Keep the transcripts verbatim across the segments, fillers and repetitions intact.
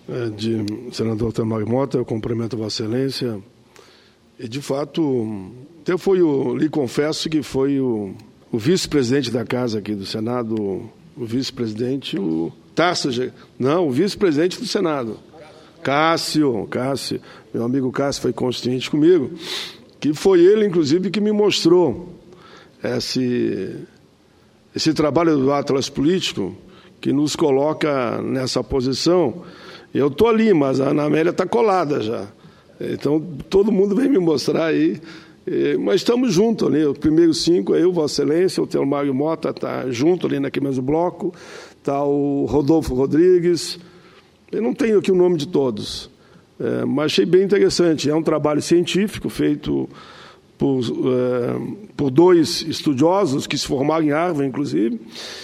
é, de senador Telmário Mota, eu cumprimento Vossa Excelência. E, de fato, até foi o, lhe confesso que foi o, o vice-presidente da Casa aqui do Senado, o vice-presidente, o Tarso, não, o vice-presidente do Senado, Cássio, Cássio, meu amigo Cássio foi consciente comigo, que foi ele, inclusive, que me mostrou esse, esse trabalho do Atlas Político, que nos coloca nessa posição. Eu estou ali, mas a Ana Amélia está colada já. Então, todo mundo vem me mostrar aí. Mas estamos juntos ali. Os primeiros cinco, eu, Vossa Excelência, o Telmário Mota está junto ali naquele mesmo bloco, está o Rodolfo Rodrigues. Eu não tenho aqui o nome de todos, é, mas achei bem interessante. É um trabalho científico feito por, é, por dois estudiosos que se formaram em Harvard, inclusive.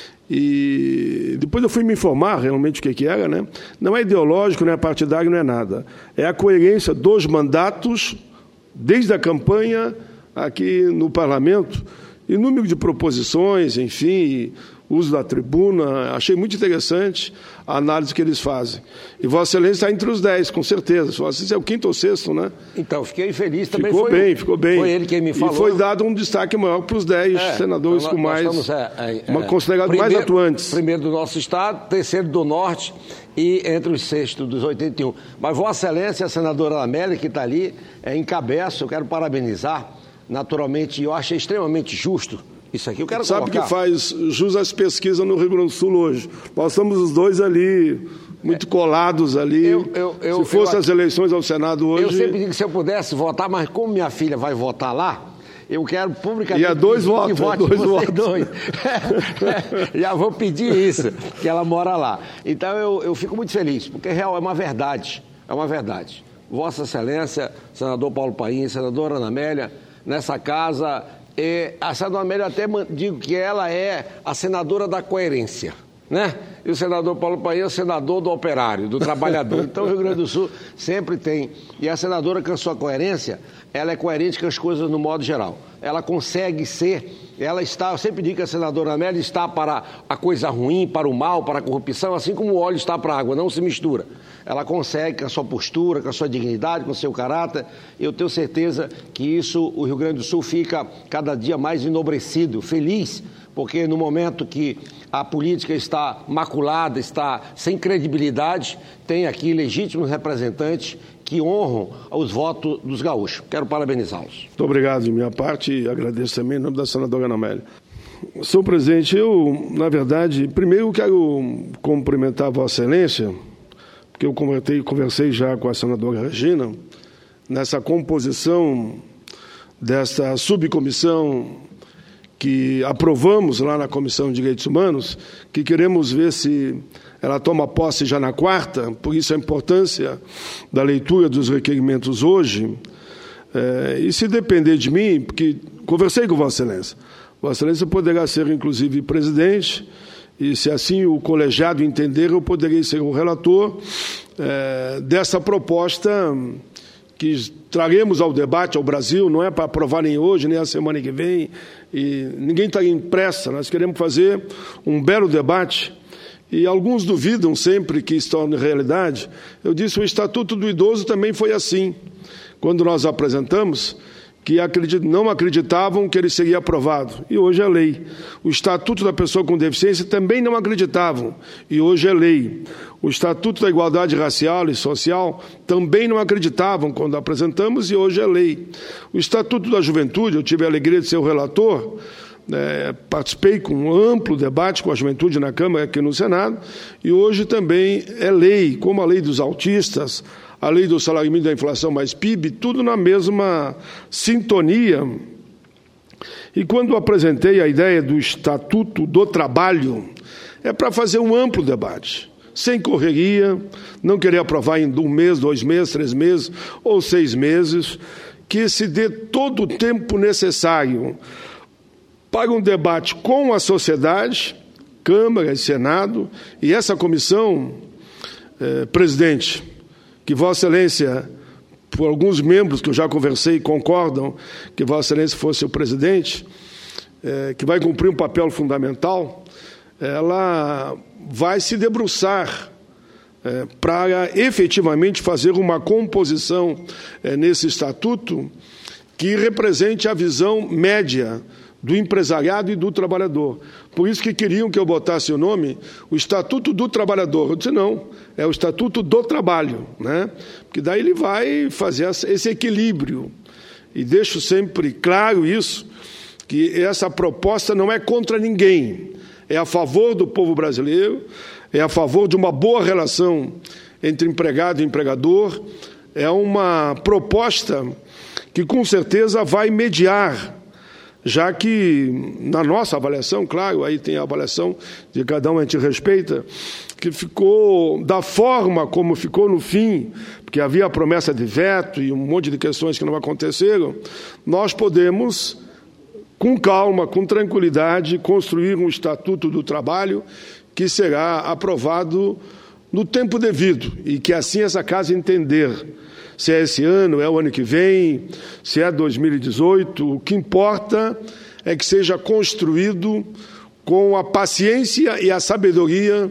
E depois eu fui me informar realmente o que, que era, né? Não é ideológico, não é partidário, não é nada. É a coerência dos mandatos, desde a campanha aqui no Parlamento, e número de proposições, enfim, uso da tribuna. Achei muito interessante a análise que eles fazem. E Vossa Excelência está entre os dez, com certeza. Vossa Excelência é o quinto ou sexto, né? Então, fiquei feliz também. Ficou foi, bem, ficou bem. Foi ele quem me falou. E foi dado um destaque maior para os dez é, senadores então, com mais, estamos, é, é, uma, considerados mais atuantes. Primeiro do nosso Estado, terceiro do Norte e entre os sextos dos oitenta e um. Mas Vossa Excelência, a senadora Amélia, que está ali, é, encabeça, eu quero parabenizar. Naturalmente, eu achei extremamente justo isso aqui. Eu quero Sabe colocar... que faz jus às pesquisas no Rio Grande do Sul hoje. Nós estamos os dois ali, muito colados ali. Eu, eu, eu, se fossem as eleições ao Senado hoje... Eu sempre digo que se eu pudesse votar, mas como minha filha vai votar lá, eu quero publicamente... E é dois votos, que vote dois votos. Dois. Já vou pedir isso, que ela mora lá. Então eu, eu fico muito feliz, porque real é uma verdade, é uma verdade. Vossa Excelência, senador Paulo Paim, senadora Ana Amélia, nessa casa... E a senadora Amélia, até digo que ela é a senadora da coerência, né? E o senador Paulo Paim é o senador do operário, do trabalhador. Então o Rio Grande do Sul sempre tem. E a senadora, com a sua coerência, ela é coerente com as coisas no modo geral. Ela consegue ser, ela está, eu sempre digo que a senadora Amélia está para a coisa ruim, para o mal, para a corrupção, assim como o óleo está para a água, não se mistura. Ela consegue, com a sua postura, com a sua dignidade, com o seu caráter. Eu tenho certeza que isso, o Rio Grande do Sul fica cada dia mais enobrecido, feliz, porque no momento que a política está maculada, está sem credibilidade, tem aqui legítimos representantes que honram os votos dos gaúchos. Quero parabenizá-los. Muito obrigado de minha parte e agradeço também em nome da senadora Ana Amélia. Senhor presidente, eu, na verdade, primeiro quero cumprimentar a Vossa Excelência, porque eu conversei, conversei já com a senadora Regina, nessa composição desta subcomissão que aprovamos lá na Comissão de Direitos Humanos, que queremos ver se ela toma posse já na quarta, por isso a importância da leitura dos requerimentos hoje. É, e se depender de mim, porque conversei com Vossa Excelência, Vossa Excelência poderá ser, inclusive, presidente, e se assim o colegiado entender, eu poderei ser o relator é, dessa proposta que traremos ao debate, ao Brasil, não é para aprovar nem hoje, nem a semana que vem, e ninguém está em pressa, nós queremos fazer um belo debate, e alguns duvidam sempre que isso torne realidade. Eu disse, o Estatuto do Idoso também foi assim, quando nós apresentamos, que não acreditavam que ele seria aprovado, e hoje é lei. O Estatuto da Pessoa com Deficiência também não acreditavam, e hoje é lei. O Estatuto da Igualdade Racial e Social também não acreditavam quando apresentamos, e hoje é lei. O Estatuto da Juventude, eu tive a alegria de ser o relator, é, participei com um amplo debate com a juventude na Câmara e aqui no Senado, e hoje também é lei, como a lei dos autistas, a lei do salário mínimo da inflação mais P I B, tudo na mesma sintonia. E quando apresentei a ideia do Estatuto do Trabalho, é para fazer um amplo debate, sem correria, não querer aprovar em um mês, dois meses, três meses ou seis meses, que se dê todo o tempo necessário para um debate com a sociedade, Câmara e Senado, e essa comissão, eh, presidente, que Vossa Excelência, por alguns membros que eu já conversei, concordam que Vossa Excelência fosse o presidente, é, que vai cumprir um papel fundamental, ela vai se debruçar é, para efetivamente fazer uma composição é, nesse estatuto que represente a visão média do empresariado e do trabalhador. Por isso que queriam que eu botasse o nome, o Estatuto do Trabalhador. Eu disse, não, é o Estatuto do Trabalho, né? Porque daí ele vai fazer esse equilíbrio. E deixo sempre claro isso, que essa proposta não é contra ninguém, é a favor do povo brasileiro, é a favor de uma boa relação entre empregado e empregador, é uma proposta que com certeza vai mediar, já que, na nossa avaliação, claro, aí tem a avaliação de cada um, a gente respeita, que ficou da forma como ficou no fim, porque havia a promessa de veto e um monte de questões que não aconteceram, nós podemos, com calma, com tranquilidade, construir um Estatuto do Trabalho que será aprovado no tempo devido e que assim essa casa entender. Se é esse ano, é o ano que vem, se é dois mil e dezoito, o que importa é que seja construído com a paciência e a sabedoria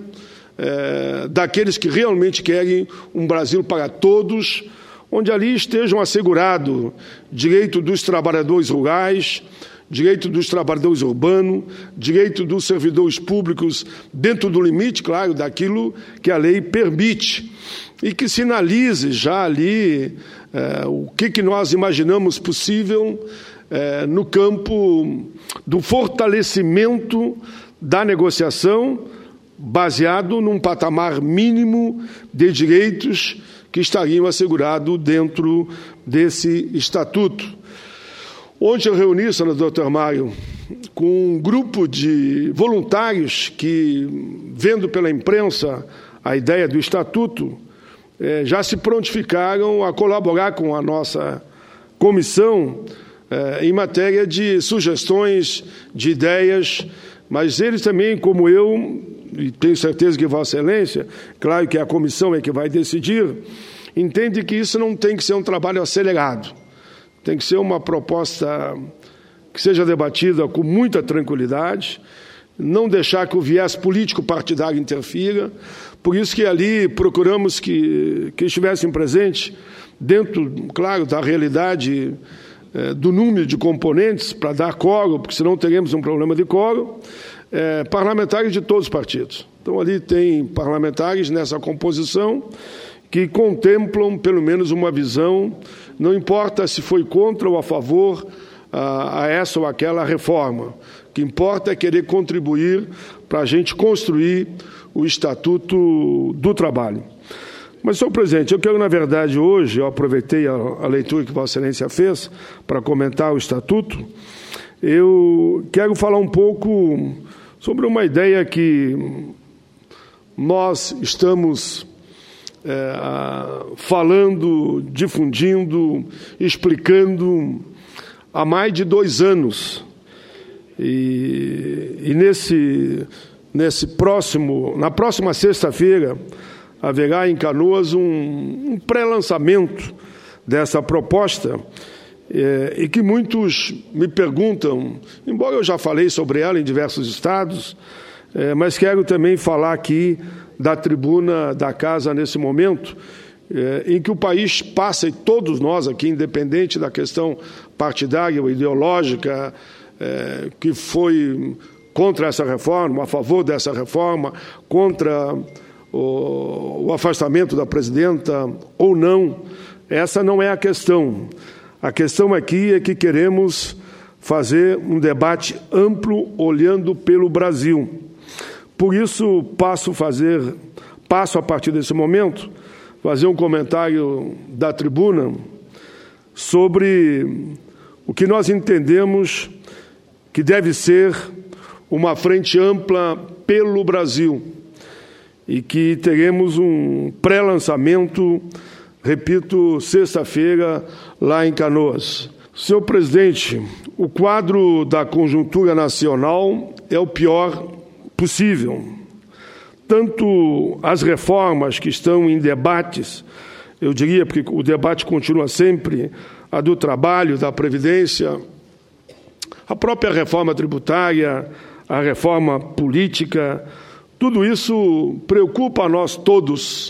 é, daqueles que realmente querem um Brasil para todos, onde ali estejam assegurados direito dos trabalhadores rurais, direito dos trabalhadores urbanos, direito dos servidores públicos, dentro do limite, claro, daquilo que a lei permite, e que sinalize já ali é, o que, que nós imaginamos possível é, no campo do fortalecimento da negociação, baseado num patamar mínimo de direitos que estariam assegurados dentro desse estatuto. Ontem eu reuni, senador doutor Mário, com um grupo de voluntários que, vendo pela imprensa a ideia do estatuto, eh, já se prontificaram a colaborar com a nossa comissão eh, em matéria de sugestões, de ideias, mas eles também, como eu, e tenho certeza que Vossa Excelência, claro que a comissão é que vai decidir, entende que isso não tem que ser um trabalho acelerado. Tem que ser uma proposta que seja debatida com muita tranquilidade, não deixar que o viés político partidário interfira. Por isso que ali procuramos que, que estivessem presentes, dentro, claro, da realidade eh, do número de componentes, para dar coro, porque senão teremos um problema de coro, eh, parlamentares de todos os partidos. Então ali tem parlamentares nessa composição que contemplam pelo menos uma visão, não importa se foi contra ou a favor a, a essa ou aquela reforma. O que importa é querer contribuir para a gente construir o Estatuto do Trabalho. Mas, senhor presidente, eu quero, na verdade, hoje, eu aproveitei a, a leitura que Vossa Excelência fez para comentar o Estatuto, eu quero falar um pouco sobre uma ideia que nós estamos É, falando, difundindo, explicando há mais de dois anos. E, e nesse, nesse próximo, na próxima sexta-feira, haverá em Canoas um, um pré-lançamento dessa proposta, é, e que muitos me perguntam, embora eu já falei sobre ela em diversos estados, é, mas quero também falar aqui da tribuna da casa nesse momento, eh, em que o país passa, e todos nós aqui, independente da questão partidária ou ideológica, eh, que foi contra essa reforma, a favor dessa reforma, contra o, o afastamento da presidenta ou não, essa não é a questão. A questão aqui é que queremos fazer um debate amplo olhando pelo Brasil. Por isso, passo, fazer, passo a partir desse momento, fazer um comentário da tribuna sobre o que nós entendemos que deve ser uma frente ampla pelo Brasil e que teremos um pré-lançamento, repito, sexta-feira, lá em Canoas. Senhor presidente, o quadro da conjuntura nacional é o pior possível. Tanto as reformas que estão em debates, eu diria, porque o debate continua sempre, a do trabalho, da Previdência, a própria reforma tributária, a reforma política, tudo isso preocupa a nós todos,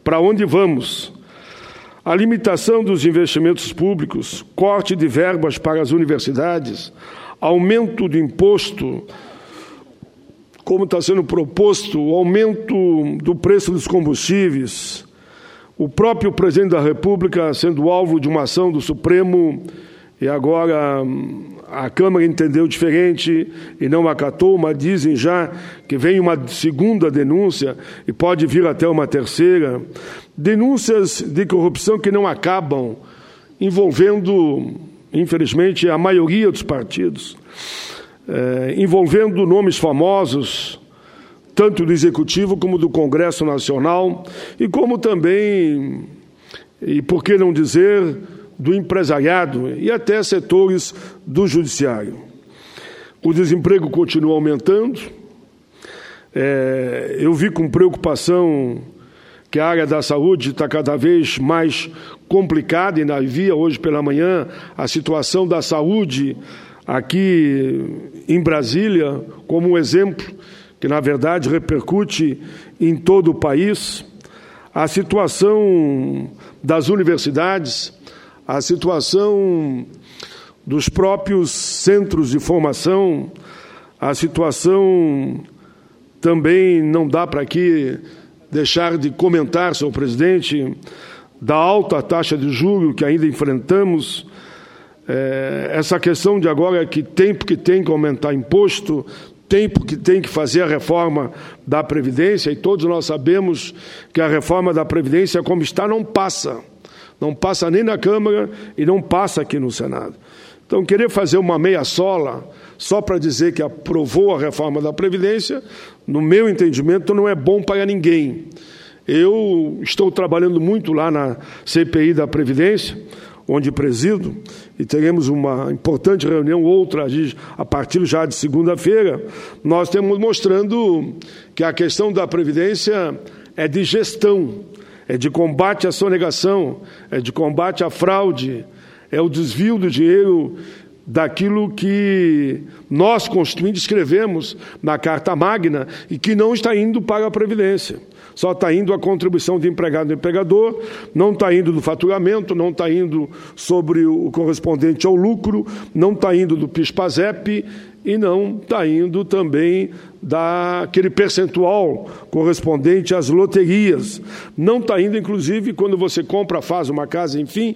para onde vamos? A limitação dos investimentos públicos, corte de verbas para as universidades, aumento do imposto, como está sendo proposto, o aumento do preço dos combustíveis, o próprio presidente da República sendo alvo de uma ação do Supremo e agora a Câmara entendeu diferente e não acatou, mas dizem já que vem uma segunda denúncia e pode vir até uma terceira. Denúncias de corrupção que não acabam, envolvendo, infelizmente, a maioria dos partidos, é, envolvendo nomes famosos, tanto do Executivo como do Congresso Nacional, e como também, e por que não dizer, do empresariado e até setores do Judiciário. O desemprego continua aumentando. É, eu vi com preocupação que a área da saúde está cada vez mais complicada, e ainda via hoje pela manhã a situação da saúde aqui em Brasília como um exemplo que, na verdade, repercute em todo o país. A situação das universidades, a situação dos próprios centros de formação, a situação também não dá para aqui deixar de comentar, senhor presidente, da alta taxa de juros que ainda enfrentamos, é, essa questão de agora que tempo que tem que aumentar imposto, tempo que tem que fazer a reforma da Previdência, e todos nós sabemos que a reforma da Previdência, como está, não passa. Não passa nem na Câmara e não passa aqui no Senado. Então, querer fazer uma meia-sola só para dizer que aprovou a reforma da Previdência, no meu entendimento, não é bom para ninguém. Eu estou trabalhando muito lá na C P I da Previdência, onde presido, e teremos uma importante reunião, outra a partir já de segunda-feira. Nós estamos mostrando que a questão da Previdência é de gestão, é de combate à sonegação, é de combate à fraude, é o desvio do dinheiro daquilo que nós, constituintes, escrevemos na Carta Magna e que não está indo para a Previdência. Só está indo a contribuição de empregado e empregador, não está indo do faturamento, não está indo sobre o correspondente ao lucro, não está indo do PIS-PASEP e não está indo também daquele percentual correspondente às loterias. Não está indo, inclusive, quando você compra, faz uma casa, enfim,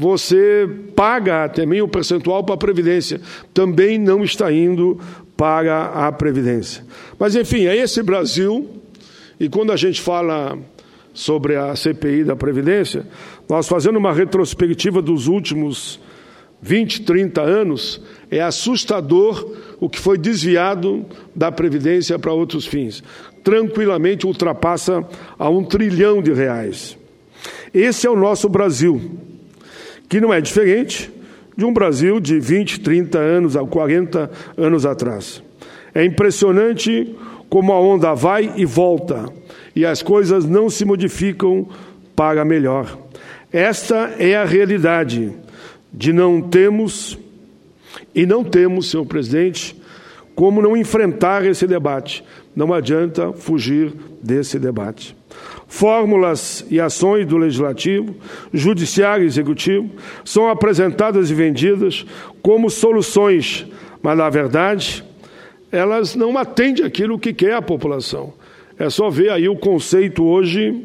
você paga também o percentual para a Previdência. Também não está indo para a Previdência. Mas, enfim, é esse Brasil. E quando a gente fala sobre a C P I da Previdência, nós fazendo uma retrospectiva dos últimos vinte, trinta anos, é assustador o que foi desviado da Previdência para outros fins. Tranquilamente ultrapassa a um trilhão de reais. Esse é o nosso Brasil, que não é diferente de um Brasil de vinte, trinta anos, quarenta anos atrás. É impressionante como a onda vai e volta, e as coisas não se modificam para melhor. Esta é a realidade de não termos, e não temos, senhor presidente, como não enfrentar esse debate. Não adianta fugir desse debate. Fórmulas e ações do Legislativo, Judiciário e Executivo são apresentadas e vendidas como soluções, mas, na verdade, elas não atendem aquilo que quer a população. É só ver aí o conceito hoje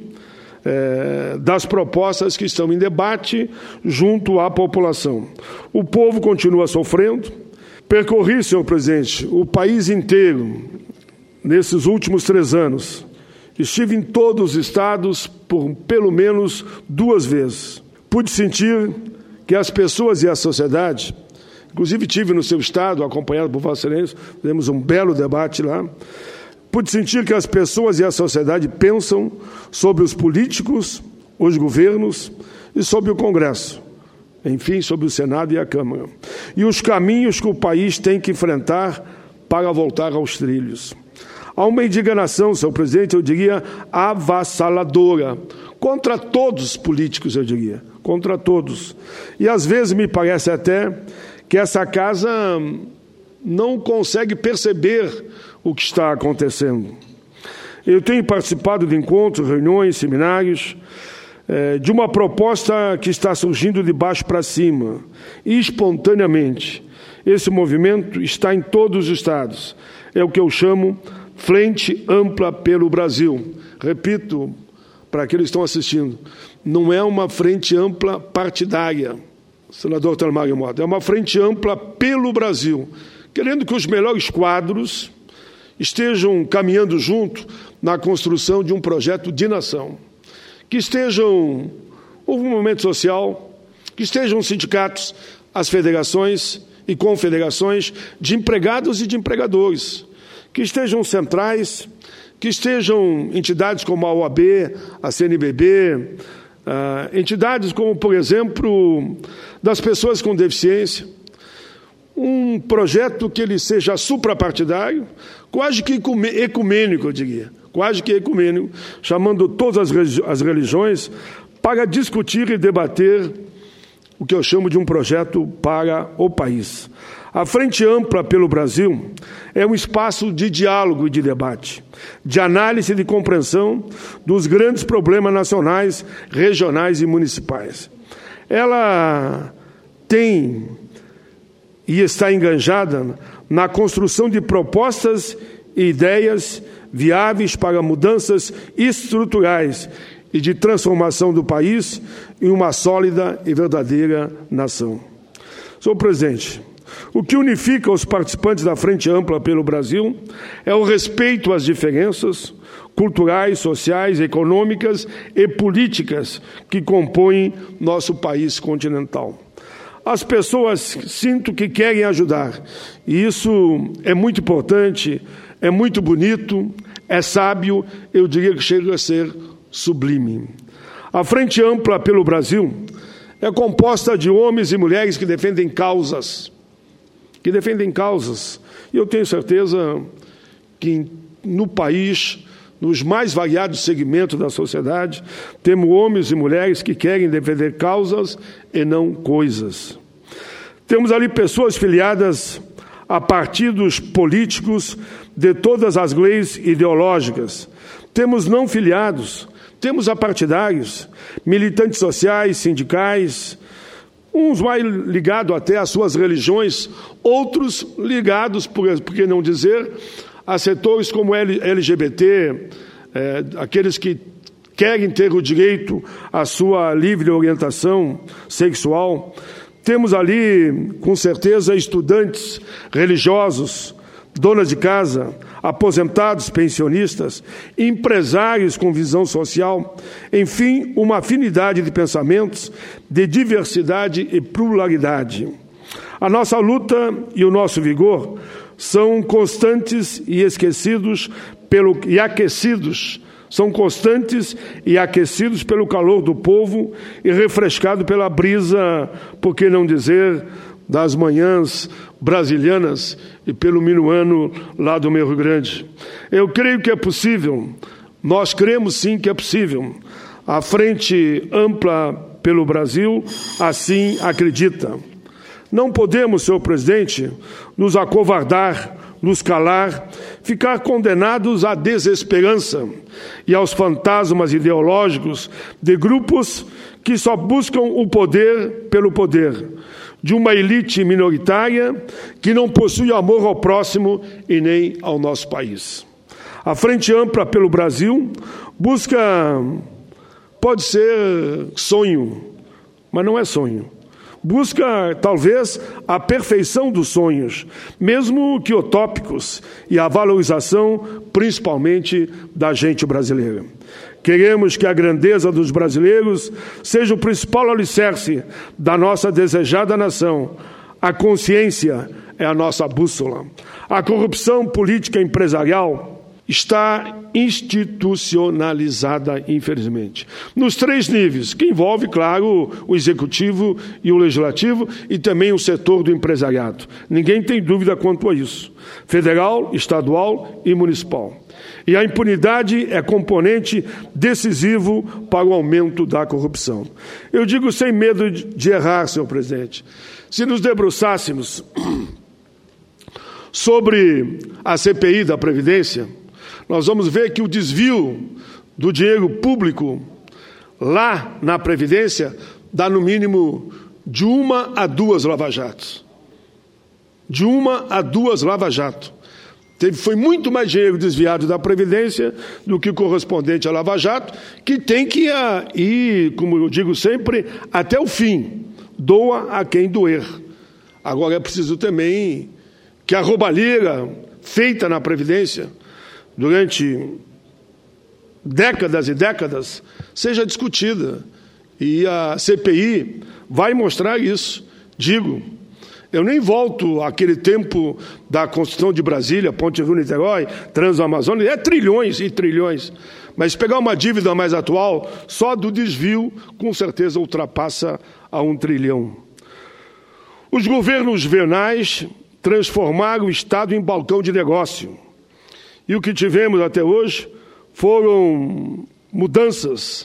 é, das propostas que estão em debate junto à população. O povo continua sofrendo. Percorri, senhor presidente, o país inteiro nesses últimos três anos. Estive em todos os estados por pelo menos duas vezes. Pude sentir que as pessoas e a sociedade, inclusive tive no seu estado, acompanhado por Vossa Excelência, fizemos um belo debate lá. Pude sentir que as pessoas e a sociedade pensam sobre os políticos, os governos e sobre o Congresso, enfim, sobre o Senado e a Câmara, e os caminhos que o país tem que enfrentar para voltar aos trilhos. Há uma indignação, senhor presidente, eu diria avassaladora, contra todos os políticos, eu diria, contra todos. E às vezes me parece até que essa casa não consegue perceber o que está acontecendo. Eu tenho participado de encontros, reuniões, seminários, é, de uma proposta que está surgindo de baixo para cima, espontaneamente. Esse movimento está em todos os estados. É o que eu chamo Frente Ampla pelo Brasil. Repito, para aqueles que estão assistindo, não é uma frente ampla partidária, senador Telmário Mota, é uma frente ampla pelo Brasil, querendo que os melhores quadros estejam caminhando junto na construção de um projeto de nação, que estejam o movimento social, que estejam os sindicatos, as federações e confederações de empregados e de empregadores, que estejam centrais, que estejam entidades como a O A B, a C N B B, uh, entidades como, por exemplo, das pessoas com deficiência, um projeto que ele seja suprapartidário, quase que ecumênico, eu diria, quase que ecumênico, chamando todas as religiões para discutir e debater o que eu chamo de um projeto para o país. A Frente Ampla pelo Brasil é um espaço de diálogo e de debate, de análise e de compreensão dos grandes problemas nacionais, regionais e municipais. Ela tem e está enganjada na construção de propostas e ideias viáveis para mudanças estruturais e de transformação do país em uma sólida e verdadeira nação. Senhor presidente, o que unifica os participantes da Frente Ampla pelo Brasil é o respeito às diferenças culturais, sociais, econômicas e políticas que compõem nosso país continental. As pessoas sinto que querem ajudar, e isso é muito importante, é muito bonito, é sábio, eu diria que chega a ser sublime. A Frente Ampla pelo Brasil é composta de homens e mulheres que defendem causas, que defendem causas, e eu tenho certeza que no país, nos mais variados segmentos da sociedade, temos homens e mulheres que querem defender causas e não coisas. Temos ali pessoas filiadas a partidos políticos de todas as leis ideológicas. Temos não filiados, temos apartidários, militantes sociais, sindicais, uns mais ligados até às suas religiões, outros ligados, por, por que não dizer, a setores como L G B T, é, aqueles que querem ter o direito à sua livre orientação sexual. Temos ali, com certeza, estudantes religiosos, donas de casa, aposentados, pensionistas, empresários com visão social, enfim, uma afinidade de pensamentos, de diversidade e pluralidade. A nossa luta e o nosso vigor são constantes e esquecidos pelo, e aquecidos, são constantes e aquecidos pelo calor do povo e refrescados pela brisa, por que não dizer, das manhãs brasilianas e pelo minuano lá do meu Rio Grande. Eu creio que é possível, nós cremos sim que é possível. A Frente Ampla pelo Brasil assim acredita. Não podemos, senhor presidente, nos acovardar, nos calar, ficar condenados à desesperança e aos fantasmas ideológicos de grupos que só buscam o poder pelo poder, de uma elite minoritária que não possui amor ao próximo e nem ao nosso país. A Frente Ampla pelo Brasil busca, pode ser sonho, mas não é sonho. Busca, talvez, a perfeição dos sonhos, mesmo que utópicos, e a valorização, principalmente, da gente brasileira. Queremos que a grandeza dos brasileiros seja o principal alicerce da nossa desejada nação. A consciência é a nossa bússola. A corrupção política e empresarial está institucionalizada, infelizmente, nos três níveis, que envolve, claro, o executivo e o legislativo e também o setor do empresariado. Ninguém tem dúvida quanto a isso. Federal, estadual e municipal. E a impunidade é componente decisivo para o aumento da corrupção. Eu digo sem medo de errar, senhor presidente. Se nos debruçássemos sobre a C P I da Previdência, nós vamos ver que o desvio do dinheiro público lá na Previdência dá no mínimo de uma a duas lava-jatos. De uma a duas lava-jato. Teve, foi muito mais dinheiro desviado da Previdência do que o correspondente à Lava Jato, que tem que ir, como eu digo sempre, até o fim. Doa a quem doer. Agora é preciso também que a roubalheira feita na Previdência durante décadas e décadas seja discutida. E a C P I vai mostrar isso. Digo, eu nem volto àquele tempo da construção de Brasília, Ponte Rio-Niterói, Transamazônica, é trilhões e trilhões. Mas pegar uma dívida mais atual, só do desvio, com certeza ultrapassa a um trilhão. Os governos venais transformaram o Estado em balcão de negócio. E o que tivemos até hoje foram mudanças,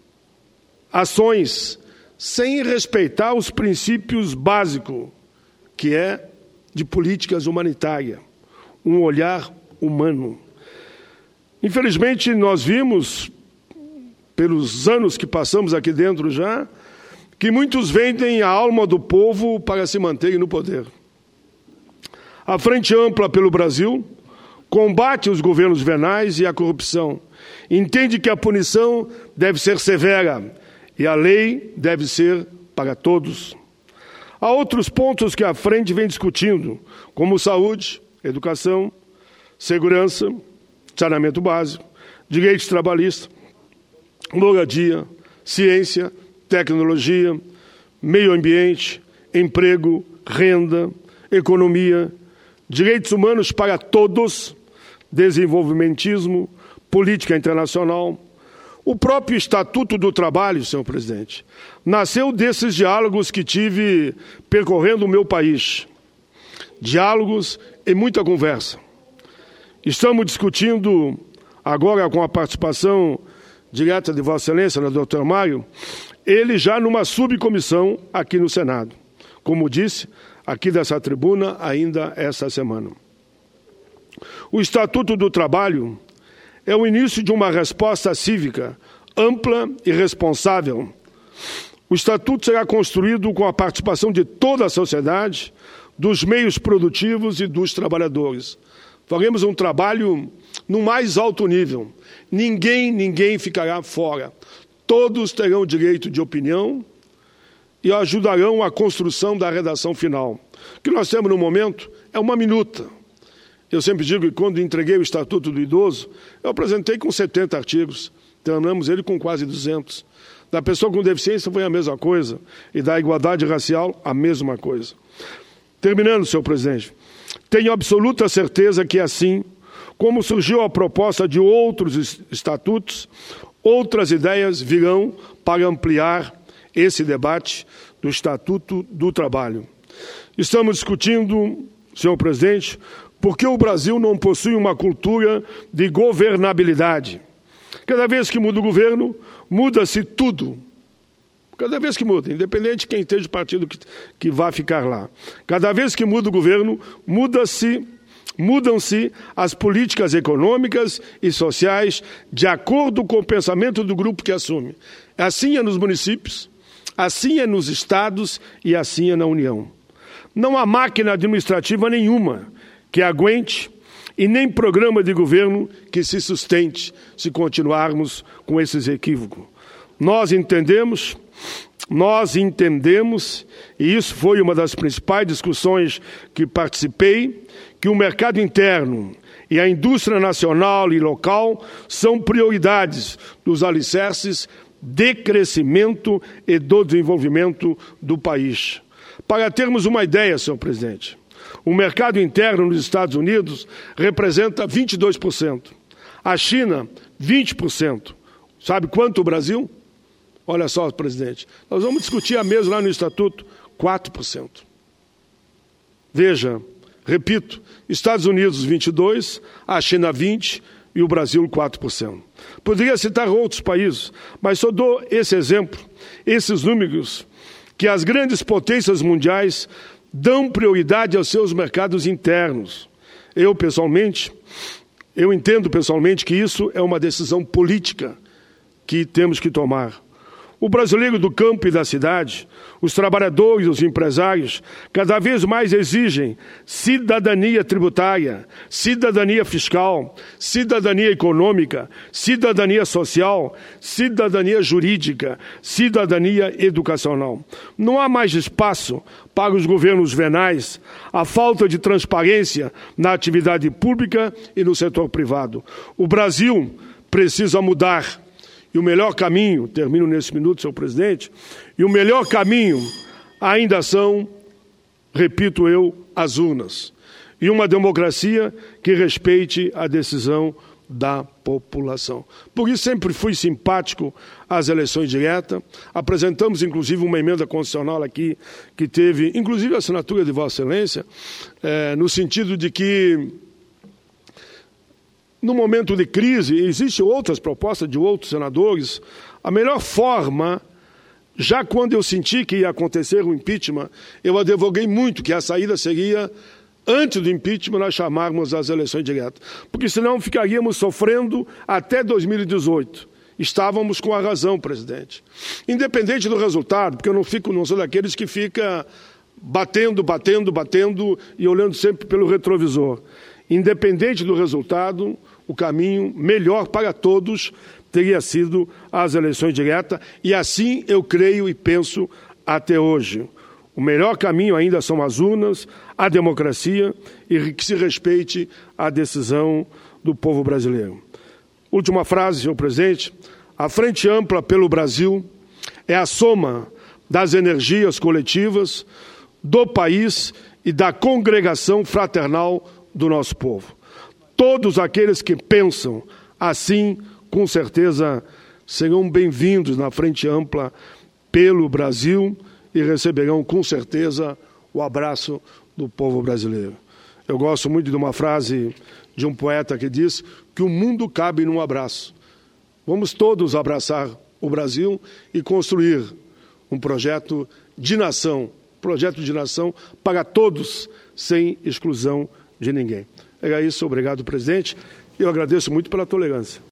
ações, sem respeitar os princípios básicos, que é de políticas humanitárias, um olhar humano. Infelizmente, nós vimos, pelos anos que passamos aqui dentro já, que muitos vendem a alma do povo para se manterem no poder. A Frente Ampla pelo Brasil combate os governos venais e a corrupção. Entende que a punição deve ser severa e a lei deve ser para todos. Há outros pontos que a frente vem discutindo, como saúde, educação, segurança, saneamento básico, direitos trabalhistas, moradia, ciência, tecnologia, meio ambiente, emprego, renda, economia, direitos humanos para todos, desenvolvimentismo, política internacional. O próprio Estatuto do Trabalho, senhor presidente, nasceu desses diálogos que tive percorrendo o meu país. Diálogos e muita conversa. Estamos discutindo agora com a participação direta de Vossa Excelência, do doutor Mário, ele já numa subcomissão aqui no Senado. Como disse, aqui dessa tribuna, ainda essa semana. O Estatuto do Trabalho é o início de uma resposta cívica ampla e responsável. O Estatuto será construído com a participação de toda a sociedade, dos meios produtivos e dos trabalhadores. Faremos um trabalho no mais alto nível. Ninguém, ninguém ficará fora. Todos terão direito de opinião e ajudarão a construção da redação final. O que nós temos no momento é uma minuta. Eu sempre digo que quando entreguei o Estatuto do Idoso, eu apresentei com setenta artigos, terminamos ele com quase duzentos. Da pessoa com deficiência foi a mesma coisa, e da igualdade racial, a mesma coisa. Terminando, senhor presidente, tenho absoluta certeza que assim, como surgiu a proposta de outros estatutos, outras ideias virão para ampliar esse debate do Estatuto do Trabalho. Estamos discutindo, senhor presidente, por que o Brasil não possui uma cultura de governabilidade. Cada vez que muda o governo, muda-se tudo. Cada vez que muda, independente de quem esteja o partido que, que vá ficar lá. Cada vez que muda o governo, muda-se, mudam-se as políticas econômicas e sociais de acordo com o pensamento do grupo que assume. Assim é nos municípios, assim é nos estados e assim é na União. Não há máquina administrativa nenhuma que aguente e nem programa de governo que se sustente se continuarmos com esses equívocos. Nós entendemos, nós entendemos, e isso foi uma das principais discussões que participei, que o mercado interno e a indústria nacional e local são prioridades dos alicerces de crescimento e do desenvolvimento do país. Para termos uma ideia, senhor presidente, o mercado interno nos Estados Unidos representa vinte e dois por cento. A China, vinte por cento. Sabe quanto o Brasil? Olha só, presidente. Nós vamos discutir a mesa lá no Estatuto, quatro por cento. Veja, repito, Estados Unidos vinte e dois por cento, a China vinte por cento e o Brasil quatro por cento. Poderia citar outros países, mas só dou esse exemplo, esses números, que as grandes potências mundiais dão prioridade aos seus mercados internos. Eu, pessoalmente, Eu entendo pessoalmente que isso é uma decisão política que temos que tomar. O brasileiro do campo e da cidade, os trabalhadores, os empresários, cada vez mais exigem cidadania tributária, cidadania fiscal, cidadania econômica, cidadania social, cidadania jurídica, cidadania educacional. Não há mais espaço para os governos venais, a falta de transparência na atividade pública e no setor privado. O Brasil precisa mudar. E o melhor caminho, termino nesse minuto, senhor presidente, e o melhor caminho ainda são, repito eu, as urnas. E uma democracia que respeite a decisão da população. Por isso sempre fui simpático às eleições diretas. Apresentamos, inclusive, uma emenda constitucional aqui, que teve, inclusive, a assinatura de Vossa Excelência, é, no sentido de que no momento de crise, existem outras propostas de outros senadores, a melhor forma, já quando eu senti que ia acontecer o impeachment, eu advoguei muito que a saída seria, antes do impeachment, nós chamarmos as eleições diretas. Porque senão ficaríamos sofrendo até dois mil e dezoito. Estávamos com a razão, presidente. Independente do resultado, porque eu não, fico, não sou daqueles que fica batendo, batendo, batendo e olhando sempre pelo retrovisor. Independente do resultado, o caminho melhor para todos teria sido as eleições diretas, e assim eu creio e penso até hoje. O melhor caminho ainda são as urnas, a democracia e que se respeite a decisão do povo brasileiro. Última frase, senhor presidente. A Frente Ampla pelo Brasil é a soma das energias coletivas do país e da congregação fraternal do nosso povo. Todos aqueles que pensam assim, com certeza, serão bem-vindos na Frente Ampla pelo Brasil e receberão, com certeza, o abraço do povo brasileiro. Eu gosto muito de uma frase de um poeta que diz que o mundo cabe num abraço. Vamos todos abraçar o Brasil e construir um projeto de nação, projeto de nação para todos, sem exclusão de ninguém. Era isso, obrigado, presidente. Eu agradeço muito pela tolerância.